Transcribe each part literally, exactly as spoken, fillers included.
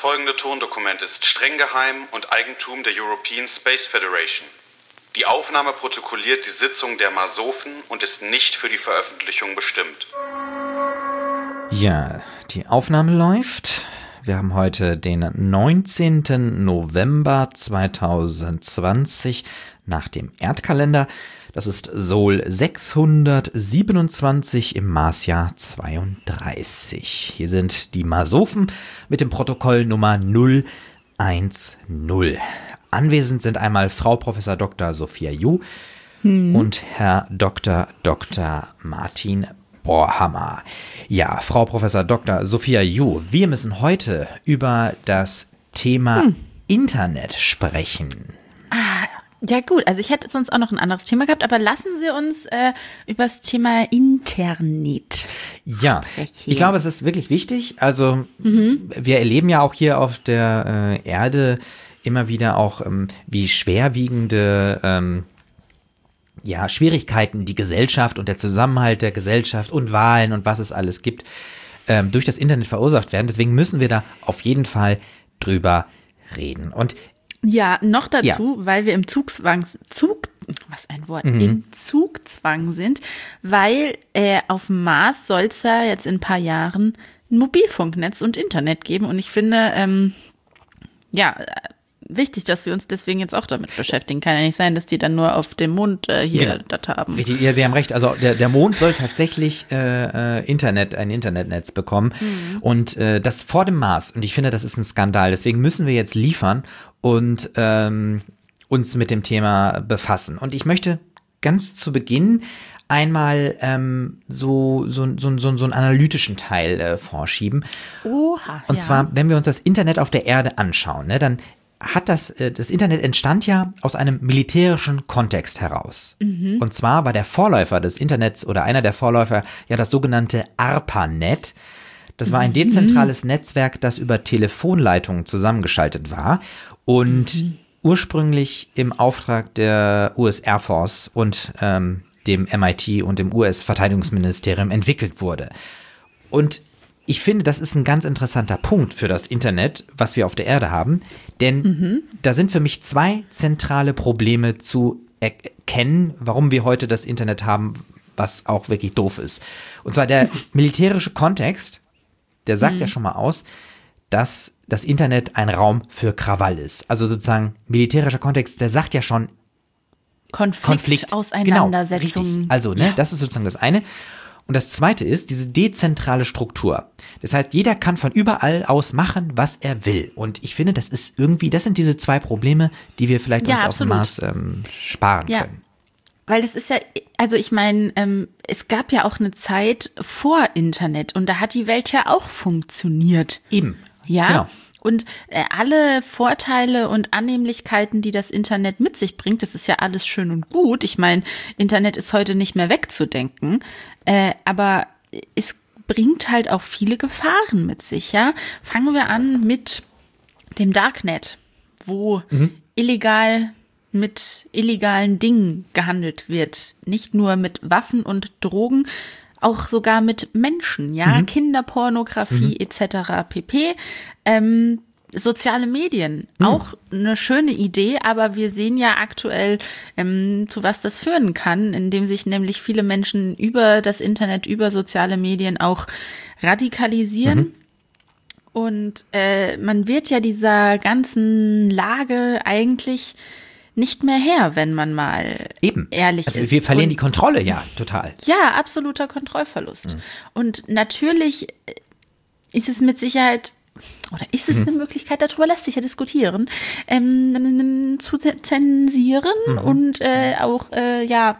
folgende Tondokument ist streng geheim und Eigentum der European Space Federation. Die Aufnahme protokolliert die Sitzung der Masofen und ist nicht für die Veröffentlichung bestimmt. Ja, die Aufnahme läuft. Wir haben heute den neunzehnten November zweitausendzwanzig nach dem Erdkalender. Das ist Sol sechshundertsiebenundzwanzig im Marsjahr zweiunddreißig. Hier sind die Masofen mit dem Protokoll Nummer null eins null. Anwesend sind einmal Frau Professor Doktor Sophia Ju hm. und Herr Doktor Doktor Martin Bohrhammer. Ja, Frau Professor Doktor Sophia Ju, wir müssen heute über das Thema hm. Internet sprechen. Ah, ja gut, also ich hätte sonst auch noch ein anderes Thema gehabt, aber lassen Sie uns äh, über das Thema Internet Ja, sprechen. Ich glaube, es ist wirklich wichtig. Also mhm. wir erleben ja auch hier auf der äh, Erde immer wieder auch, ähm, wie schwerwiegende ähm, ja, Schwierigkeiten die Gesellschaft und der Zusammenhalt der Gesellschaft und Wahlen und was es alles gibt, ähm, durch das Internet verursacht werden. Deswegen müssen wir da auf jeden Fall drüber reden. Und ja, noch dazu, ja. weil wir im Zugzwang, Zug, was ein Wort, mhm. im Zugzwang sind, weil äh, auf dem Mars soll es ja jetzt in ein paar Jahren ein Mobilfunknetz und Internet geben. Und ich finde, ähm, ja, wichtig, dass wir uns deswegen jetzt auch damit beschäftigen. Kann ja nicht sein, dass die dann nur auf dem Mond äh, hier genau. das haben. Richtig, ja, Sie haben recht. Also der, der Mond soll tatsächlich äh, Internet, ein Internetnetz bekommen mhm. und äh, das vor dem Mars. Und ich finde, das ist ein Skandal. Deswegen müssen wir jetzt liefern und ähm, uns mit dem Thema befassen. Und ich möchte ganz zu Beginn einmal ähm, so, so, so, so, so einen analytischen Teil äh, vorschieben. Oha, und ja. zwar, wenn wir uns das Internet auf der Erde anschauen, ne, dann hat das, das Internet entstand ja aus einem militärischen Kontext heraus. Mhm. Und zwar war der Vorläufer des Internets oder einer der Vorläufer ja das sogenannte ARPANET. Das war ein dezentrales mhm. Netzwerk, das über Telefonleitungen zusammengeschaltet war und mhm. ursprünglich im Auftrag der U S Air Force und ähm, dem M I T und dem U S-Verteidigungsministerium entwickelt wurde. Und ich finde, das ist ein ganz interessanter Punkt für das Internet, was wir auf der Erde haben, denn mhm. da sind für mich zwei zentrale Probleme zu erkennen, warum wir heute das Internet haben, was auch wirklich doof ist. Und zwar der militärische Kontext, der sagt mhm. ja schon mal aus, dass das Internet ein Raum für Krawall ist. Also sozusagen militärischer Kontext, der sagt ja schon Konflikt, Konflikt. Auseinandersetzung. Genau, richtig. Also, ne, ja. das ist sozusagen das eine. Und das zweite ist diese dezentrale Struktur. Das heißt, jeder kann von überall aus machen, was er will. Und ich finde, das ist irgendwie, das sind diese zwei Probleme, die wir vielleicht ja, uns absolut. auf dem Mars ähm, sparen ja. können. Weil das ist ja, also ich meine, ähm, es gab ja auch eine Zeit vor Internet und da hat die Welt ja auch funktioniert. Eben, ja. Genau. Und äh, alle Vorteile und Annehmlichkeiten, die das Internet mit sich bringt, das ist ja alles schön und gut. Ich meine, Internet ist heute nicht mehr wegzudenken, äh, aber es bringt halt auch viele Gefahren mit sich, ja. Fangen wir an mit dem Darknet, wo mhm. illegal mit illegalen Dingen gehandelt wird. Nicht nur mit Waffen und Drogen, auch sogar mit Menschen, ja, mhm. Kinderpornografie mhm. et cetera pp. Ähm, soziale Medien, mhm. auch eine schöne Idee, aber wir sehen ja aktuell, ähm, zu was das führen kann, indem sich nämlich viele Menschen über das Internet, über soziale Medien auch radikalisieren. Mhm. Und äh, man wird ja dieser ganzen Lage eigentlich nicht mehr her, wenn man mal Eben. ehrlich also ist. Wir verlieren und, die Kontrolle, ja, total. Ja, absoluter Kontrollverlust. Mhm. Und natürlich ist es mit Sicherheit, oder ist es mhm. eine Möglichkeit, darüber lässt sich ja diskutieren, ähm, zu zensieren mhm. und äh, auch, äh, ja,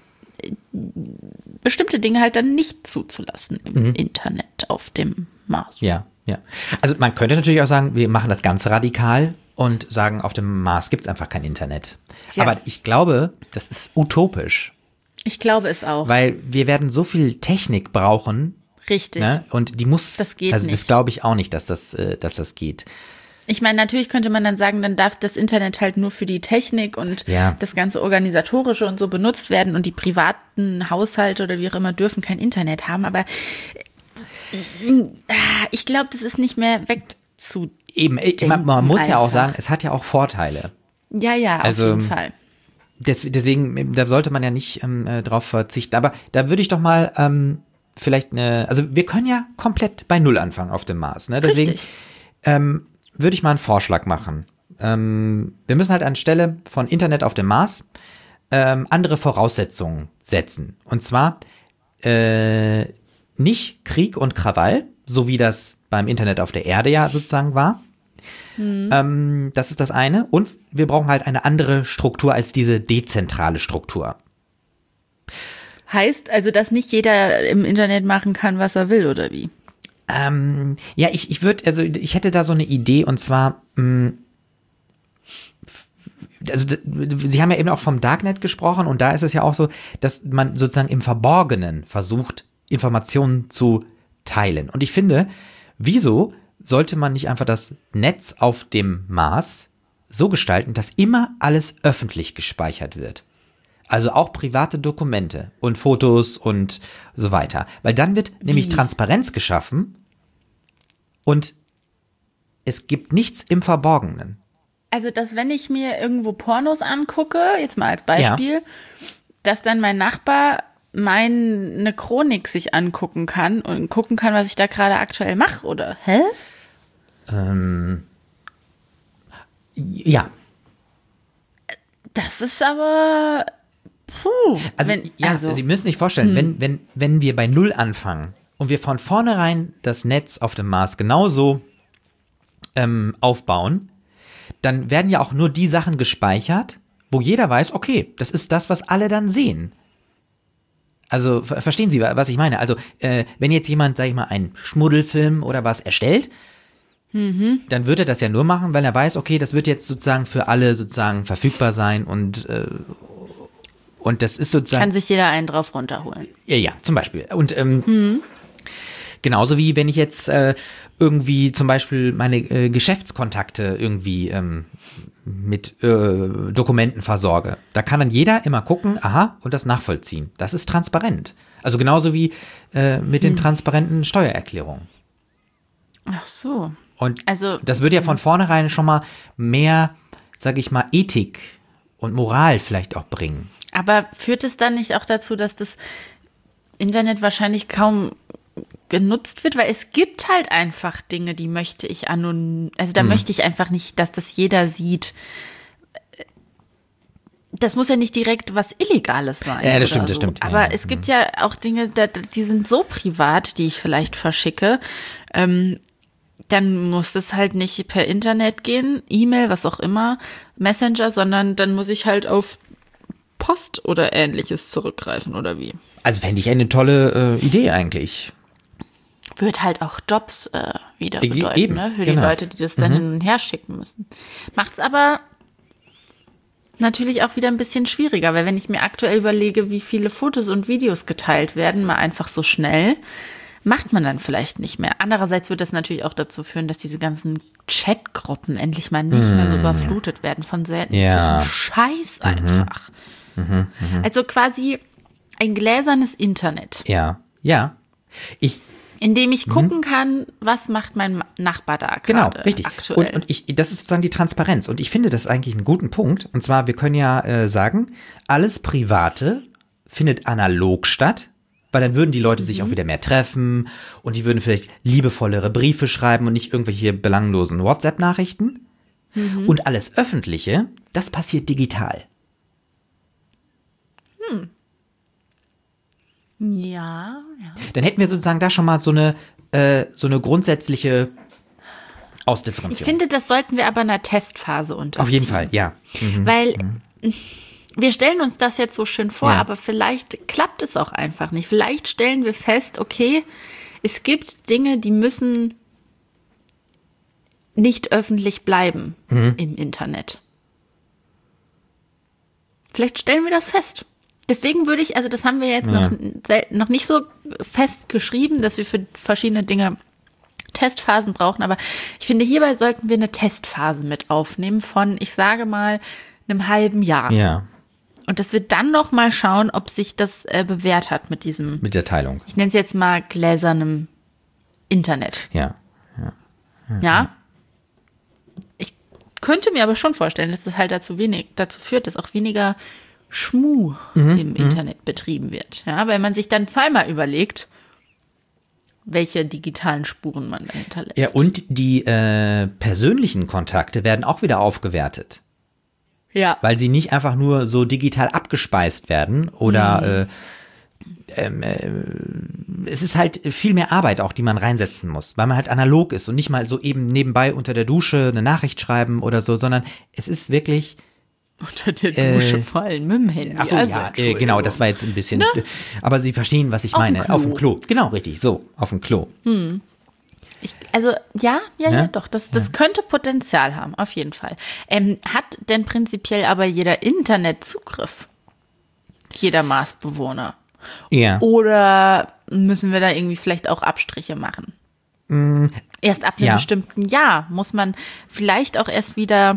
bestimmte Dinge halt dann nicht zuzulassen im mhm. Internet auf dem Mars. Ja, ja. Also man könnte natürlich auch sagen, wir machen das ganz radikal und sagen, auf dem Mars gibt es einfach kein Internet. Ja. Aber ich glaube, das ist utopisch. Ich glaube es auch. Weil wir werden so viel Technik brauchen. Richtig. Ne? Und die muss, das geht also nicht. Das glaube ich auch nicht, dass das, äh, dass das geht. Ich meine, natürlich könnte man dann sagen, dann darf das Internet halt nur für die Technik und ja. das ganze Organisatorische und so benutzt werden und die privaten Haushalte oder wie auch immer dürfen kein Internet haben. Aber ich glaube, das ist nicht mehr wegzudenken. Eben, man, man muss ja auch sagen, es hat ja auch Vorteile. Ja, ja, auf Also, jeden Fall. Des, deswegen, da sollte man ja nicht ähm, drauf verzichten. Aber da würde ich doch mal ähm, vielleicht eine, also wir können ja komplett bei Null anfangen auf dem Mars. Ne? Deswegen ähm, würde ich mal einen Vorschlag machen. Ähm, wir müssen halt anstelle von Internet auf dem Mars ähm, andere Voraussetzungen setzen. Und zwar äh, nicht Krieg und Krawall, so wie das beim Internet auf der Erde ja sozusagen war. Hm. Ähm, das ist das eine. Und wir brauchen halt eine andere Struktur als diese dezentrale Struktur. Heißt also, dass nicht jeder im Internet machen kann, was er will, oder wie? Ähm, ja, ich, ich würde, also ich hätte da so eine Idee und zwar, mh, also Sie haben ja eben auch vom Darknet gesprochen und da ist es ja auch so, dass man sozusagen im Verborgenen versucht, Informationen zu teilen. Und ich finde, wieso sollte man nicht einfach das Netz auf dem Mars so gestalten, dass immer alles öffentlich gespeichert wird? Also auch private Dokumente und Fotos und so weiter. Weil dann wird Wie? nämlich Transparenz geschaffen und es gibt nichts im Verborgenen. Also, dass wenn ich mir irgendwo Pornos angucke, jetzt mal als Beispiel, ja. dass dann mein Nachbar meine Chronik sich angucken kann und gucken kann, was ich da gerade aktuell mache, oder? Hä? Ähm, ja. Das ist aber... Puh. Also, wenn, ja, also, Sie müssen sich vorstellen, hm. wenn, wenn, wenn wir bei Null anfangen und wir von vornherein das Netz auf dem Mars genauso ähm, aufbauen, dann werden ja auch nur die Sachen gespeichert, wo jeder weiß, okay, das ist das, was alle dann sehen. Also ver- verstehen Sie, was ich meine? Also äh, wenn jetzt jemand, sag ich mal, einen Schmuddelfilm oder was erstellt, mhm. dann wird er das ja nur machen, weil er weiß, okay, das wird jetzt sozusagen für alle sozusagen verfügbar sein und äh, und das ist sozusagen... Kann sich jeder einen drauf runterholen. Ja, ja, zum Beispiel. Und ähm, mhm. genauso wie wenn ich jetzt äh, irgendwie zum Beispiel meine äh, Geschäftskontakte irgendwie ähm, mit äh, Dokumenten versorge. Da kann dann jeder immer gucken, aha, und das nachvollziehen. Das ist transparent. Also genauso wie äh, mit den hm. transparenten Steuererklärungen. Ach so. Und also, das würde ja von vornherein schon mal mehr, sage ich mal, Ethik und Moral vielleicht auch bringen. Aber führt es dann nicht auch dazu, dass das Internet wahrscheinlich kaum genutzt wird, weil es gibt halt einfach Dinge, die möchte ich anonym, also da hm. möchte ich einfach nicht, dass das jeder sieht. Das muss ja nicht direkt was Illegales sein. Ja, das stimmt, so. das stimmt. Aber ja, es gibt ja auch Dinge, die sind so privat, die ich vielleicht verschicke. Ähm, dann muss das halt nicht per Internet gehen, E-Mail, was auch immer, Messenger, sondern dann muss ich halt auf Post oder Ähnliches zurückgreifen, oder wie? Also fände ich eine tolle äh, Idee eigentlich. Wird halt auch Jobs äh, wieder bedeuten, Eben, ne? Für genau. die Leute, die das dann mhm. hin und her schicken müssen. Macht's aber natürlich auch wieder ein bisschen schwieriger, weil wenn ich mir aktuell überlege, wie viele Fotos und Videos geteilt werden, mal einfach so schnell, macht man dann vielleicht nicht mehr. Andererseits wird das natürlich auch dazu führen, dass diese ganzen Chatgruppen endlich mal nicht mm. mehr so überflutet werden von so ja. Scheiß einfach. Mhm. Mhm. Mhm. Also quasi ein gläsernes Internet. Ja, ja. Ich In dem ich gucken kann, was macht mein Nachbar da gerade Genau, richtig. aktuell. Und, und ich, das ist sozusagen die Transparenz. Und ich finde das eigentlich einen guten Punkt. Und zwar, wir können ja äh, sagen, alles Private findet analog statt, weil dann würden die Leute mhm. sich auch wieder mehr treffen und die würden vielleicht liebevollere Briefe schreiben und nicht irgendwelche belanglosen WhatsApp-Nachrichten. Mhm. Und alles Öffentliche, das passiert digital. Hm. Ja, ja. Dann hätten wir sozusagen da schon mal so eine, äh, so eine grundsätzliche Ausdifferenzierung. Ich finde, das sollten wir aber in einer Testphase unterziehen. Auf jeden Fall, ja. Mhm. Weil mhm. wir stellen uns das jetzt so schön vor, ja. aber vielleicht klappt es auch einfach nicht. Vielleicht stellen wir fest, okay, es gibt Dinge, die müssen nicht öffentlich bleiben mhm. im Internet. Vielleicht stellen wir das fest. Deswegen würde ich, also das haben wir jetzt ja. noch, noch nicht so fest geschrieben, dass wir für verschiedene Dinge Testphasen brauchen, aber ich finde, hierbei sollten wir eine Testphase mit aufnehmen von, ich sage mal, einem halben Jahr. Ja. Und dass wir dann noch mal schauen, ob sich das äh, bewährt hat mit diesem, mit der Teilung. Ich nenne es jetzt mal gläsernem Internet. Ja. Ja. Ja? könnte mir aber schon vorstellen, dass das halt dazu wenig, dazu führt, dass auch weniger Schmuh mhm, im Internet mhm. betrieben wird. Ja, weil man sich dann zweimal überlegt, welche digitalen Spuren man da hinterlässt. Ja, und die äh, persönlichen Kontakte werden auch wieder aufgewertet. Ja. Weil sie nicht einfach nur so digital abgespeist werden oder mhm. äh, ähm, äh, es ist halt viel mehr Arbeit auch, die man reinsetzen muss, weil man halt analog ist und nicht mal so eben nebenbei unter der Dusche eine Nachricht schreiben oder so, sondern es ist wirklich unter der Dusche äh, fallen mit dem Handy. Ach so, also, ja, äh, genau, das war jetzt ein bisschen, ne? Aber Sie verstehen, was ich auf meine. Dem auf dem Klo. Genau, richtig, so, auf dem Klo. Hm. Ich, also ja, ja, ja, ja, doch, das, das ja. könnte Potenzial haben, auf jeden Fall. Ähm, hat denn prinzipiell aber jeder Internetzugriff? Jeder Marsbewohner? Ja. Oder müssen wir da irgendwie vielleicht auch Abstriche machen? Mm, erst ab einem ja. bestimmten Jahr muss man vielleicht auch erst wieder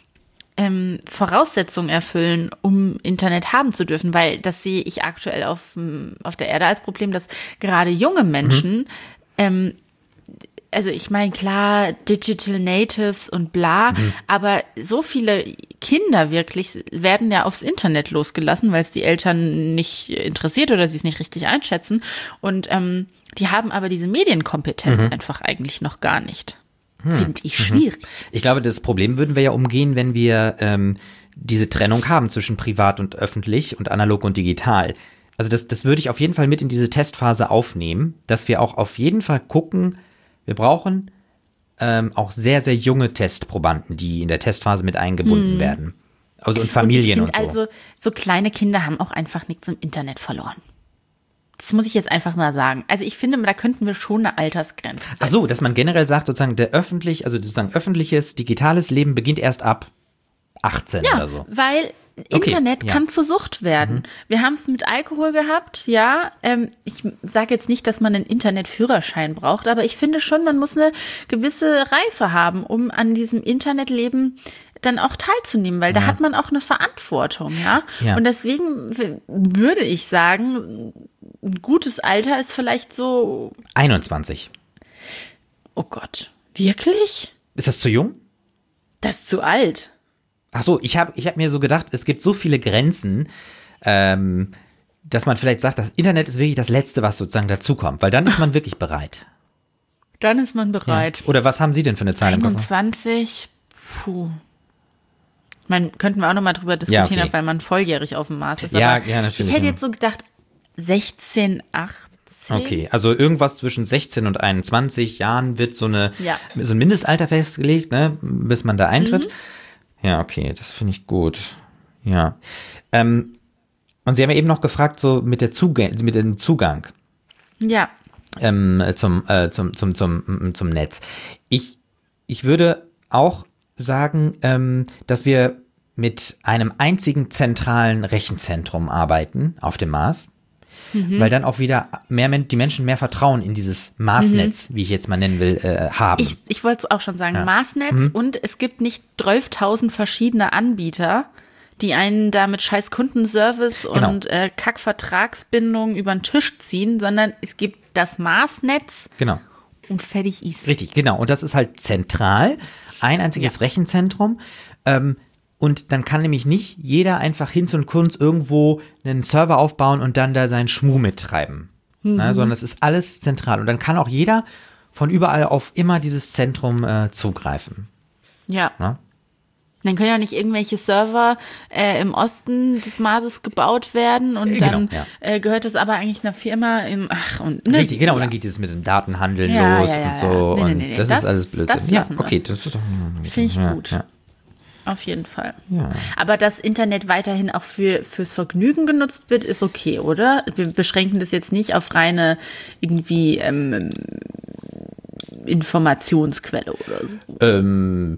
ähm, Voraussetzungen erfüllen, um Internet haben zu dürfen, weil das sehe ich aktuell auf, auf der Erde als Problem, dass gerade junge Menschen, mhm. ähm, also ich meine, klar, Digital Natives und bla, mhm. aber so viele Kinder wirklich werden ja aufs Internet losgelassen, weil es die Eltern nicht interessiert oder sie es nicht richtig einschätzen. Und ähm, die haben aber diese Medienkompetenz mhm. einfach eigentlich noch gar nicht. Hm. Finde ich schwierig. Ich glaube, das Problem würden wir ja umgehen, wenn wir ähm, diese Trennung haben zwischen privat und öffentlich und analog und digital. Also das, das würde ich auf jeden Fall mit in diese Testphase aufnehmen, dass wir auch auf jeden Fall gucken, wir brauchen ähm, auch sehr, sehr junge Testprobanden, die in der Testphase mit eingebunden hm. werden. Also und Familien und, ich und so. Also so kleine Kinder haben auch einfach nichts im Internet verloren. Das muss ich jetzt einfach mal sagen. Also ich finde, da könnten wir schon eine Altersgrenze setzen. Ach so, dass man generell sagt, sozusagen der öffentlich, also sozusagen öffentliches, digitales Leben beginnt erst ab achtzehn ja, oder so. Weil okay, Internet ja. kann zur Sucht werden. Mhm. Wir haben es mit Alkohol gehabt, ja. Ähm, ich sage jetzt nicht, dass man einen Internetführerschein braucht, aber ich finde schon, man muss eine gewisse Reife haben, um an diesem Internetleben dann auch teilzunehmen, weil da ja. hat man auch eine Verantwortung, ja? ja. Und deswegen w- würde ich sagen, ein gutes Alter ist vielleicht so einundzwanzig. Oh Gott, wirklich? Ist das zu jung? Das ist zu alt. Ach so, ich habe ich hab mir so gedacht, es gibt so viele Grenzen, ähm, dass man vielleicht sagt, das Internet ist wirklich das Letzte, was sozusagen dazukommt, weil dann ist man wirklich bereit. Dann ist man bereit. Ja. Oder was haben Sie denn für eine Zahl im Kopf? einundzwanzig, puh. Ich meine, könnten wir auch nochmal drüber diskutieren, ja, okay. weil man volljährig auf dem Mars ist. Ja, aber ja, natürlich. Ich hätte jetzt so gedacht, sechzehn, achtzehn. Okay, also irgendwas zwischen sechzehn und einundzwanzig Jahren wird so, eine, ja. so ein Mindestalter festgelegt, ne, bis man da eintritt. Mhm. Ja, okay, das finde ich gut. Ja. Ähm, und Sie haben ja eben noch gefragt, so mit, der Zugang, mit dem Zugang. Ja. Ähm, zum, äh, zum, zum, zum, zum Netz. Ich, ich würde auch sagen, ähm, dass wir mit einem einzigen zentralen Rechenzentrum arbeiten auf dem Mars, mhm. weil dann auch wieder mehr die Menschen mehr Vertrauen in dieses Marsnetz, mhm. wie ich jetzt mal nennen will, äh, haben. Ich, ich wollte es auch schon sagen, ja. Marsnetz mhm. und es gibt nicht zwölftausend verschiedene Anbieter, die einen da mit scheiß Kundenservice genau. und äh, Kackvertragsbindung über den Tisch ziehen, sondern es gibt das Marsnetz genau. und fertig ist. Richtig, genau. Und das ist halt zentral, ein einziges ja. Rechenzentrum. Ähm, und dann kann nämlich nicht jeder einfach hin zu Kunst irgendwo einen Server aufbauen und dann da seinen Schmuh mittreiben. Mhm. Na, sondern es ist alles zentral. Und dann kann auch jeder von überall auf immer dieses Zentrum äh, zugreifen. Ja. Na? Dann können ja nicht irgendwelche Server äh, im Osten des Marses gebaut werden und genau, dann ja. äh, gehört das aber eigentlich einer Firma im, ach und ne, richtig, genau, ja. und dann geht es mit dem Datenhandel ja, los ja, ja, und so nee, und nee, nee, das, das ist alles Blödsinn. Das ja, okay, das ist doch finde ich ja, gut. Ja. Auf jeden Fall. Ja. Aber dass Internet weiterhin auch für, fürs Vergnügen genutzt wird, ist okay, oder? Wir beschränken das jetzt nicht auf reine irgendwie ähm, Informationsquelle oder so. Ähm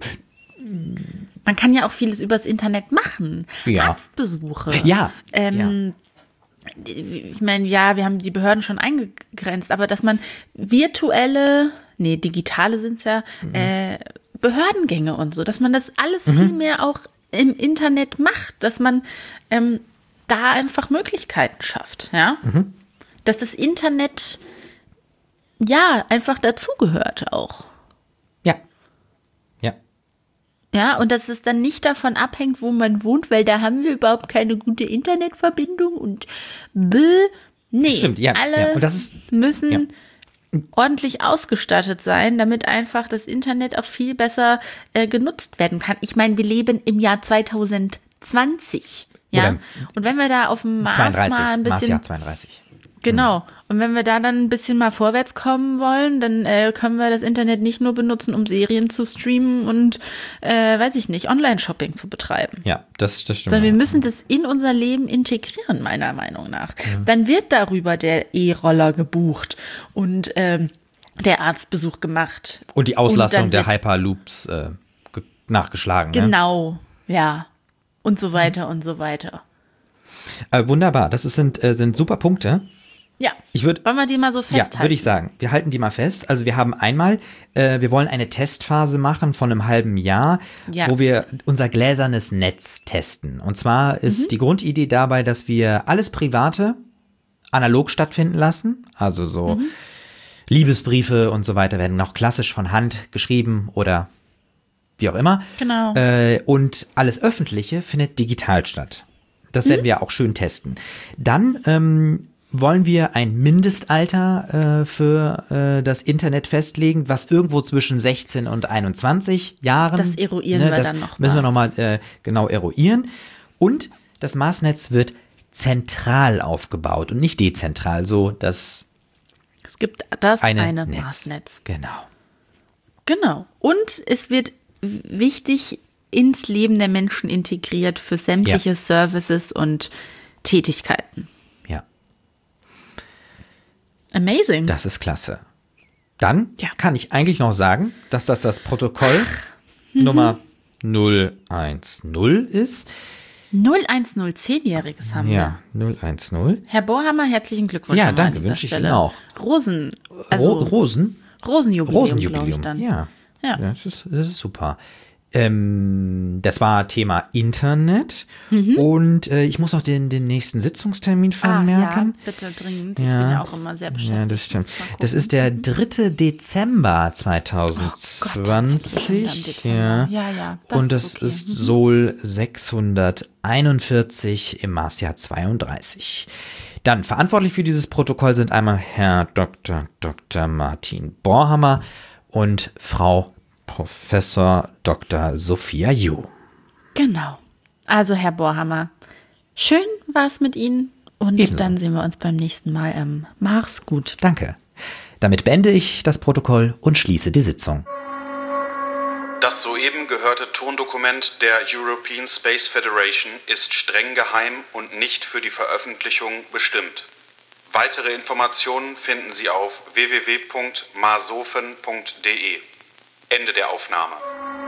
Man kann ja auch vieles übers Internet machen. Ja. Arztbesuche. Ja. Ähm, ja. Ich meine, ja, wir haben die Behörden schon eingegrenzt, aber dass man virtuelle, nee, digitale sind es ja, mhm. äh, Behördengänge und so, dass man das alles mhm. viel mehr auch im Internet macht, dass man ähm, da einfach Möglichkeiten schafft, ja. Mhm. Dass das Internet ja einfach dazugehört auch. Ja. Ja. Ja, und dass es dann nicht davon abhängt, wo man wohnt, weil da haben wir überhaupt keine gute Internetverbindung und bäh. Nee, Stimmt, ja, alle ja. Und das ist, müssen ja. ordentlich ausgestattet sein, damit einfach das Internet auch viel besser äh, genutzt werden kann. Ich meine, wir leben im Jahr zwanzig zwanzig. Ja, Oder und wenn wir da auf dem Mars zweiunddreißig, mal ein bisschen, Marsjahr zweiunddreißig. genau, und wenn wir da dann ein bisschen mal vorwärts kommen wollen, dann äh, können wir das Internet nicht nur benutzen, um Serien zu streamen und, äh, weiß ich nicht, Online-Shopping zu betreiben. Ja, das, das stimmt. Sondern wir müssen das in unser Leben integrieren, meiner Meinung nach. Ja. Dann wird darüber der E-Roller gebucht und ähm, der Arztbesuch gemacht. Und die Auslastung und der Hyperloops äh, ge- nachgeschlagen. Genau, ne? Ja. Und so weiter und so weiter. Äh, wunderbar, das ist, sind, äh, sind super Punkte. Ja, ich würd, wollen wir die mal so festhalten? Ja, würde ich sagen. Wir halten die mal fest. Also wir haben einmal, äh, wir wollen eine Testphase machen von einem halben Jahr, ja. wo wir unser gläsernes Netz testen. Und zwar ist mhm. die Grundidee dabei, dass wir alles Private analog stattfinden lassen. Also so mhm. Liebesbriefe und so weiter werden noch klassisch von Hand geschrieben oder wie auch immer. Genau. Äh, und alles Öffentliche findet digital statt. Das mhm. werden wir auch schön testen. Dann ähm, wollen wir ein Mindestalter äh, für äh, das Internet festlegen, was irgendwo zwischen sechzehn und einundzwanzig Jahren. Das eruieren ne, wir das dann noch müssen mal. wir nochmal äh, genau eruieren. Und das Marsnetz wird zentral aufgebaut und nicht dezentral, so dass es gibt das eine, eine Netz. Marsnetz. Genau. Genau. Und es wird wichtig ins Leben der Menschen integriert für sämtliche ja. Services und Tätigkeiten. Ja. Amazing. Das ist klasse. Dann ja. kann ich eigentlich noch sagen, dass das das Protokoll Ach. Nummer null eins null ist. null eins null, zehnjähriges haben wir. Ja, null eins null. Herr Bohrhammer, herzlichen Glückwunsch. Ja, danke, wünsche ich Ihnen auch. Rosen. Also Ro- Rosen? Rosenjubiläum, Rosenjubiläum, glaube ich dann. Ja. Ja. ja das, ist, das ist super. Ähm, das war Thema Internet. Mhm. Und äh, ich muss noch den, den nächsten Sitzungstermin vermerken. Ah, ja, bitte dringend. Ich ja. bin ja auch immer sehr beschäftigt. Ja, das stimmt. Das ist der dritte Dezember zwanzig zwanzig. Oh Gott, ja. ja, ja. Das Und das ist, okay. ist Sol sechshunderteinundvierzig im Marsjahr zweiunddreißig. Dann verantwortlich für dieses Protokoll sind einmal Herr Doktor Doktor Martin Bohrhammer und Frau Professor Doktor Sophia Ju. Genau. Also Herr Bohrhammer, schön war es mit Ihnen und Ebenso. Dann sehen wir uns beim nächsten Mal am Mars. Gut. Danke. Damit beende ich das Protokoll und schließe die Sitzung. Das soeben gehörte Tondokument der European Space Federation ist streng geheim und nicht für die Veröffentlichung bestimmt. Weitere Informationen finden Sie auf w w w punkt marsofen punkt d e. Ende der Aufnahme.